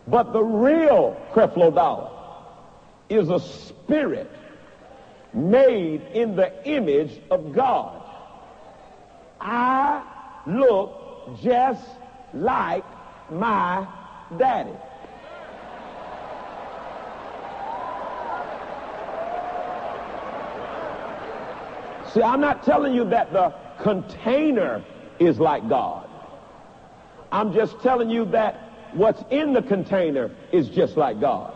But the real Creflo Dollar is a spirit made in the image of God. I look just like my daddy. See, I'm not telling you that the container is like God. I'm just telling you that what's in the container is just like God.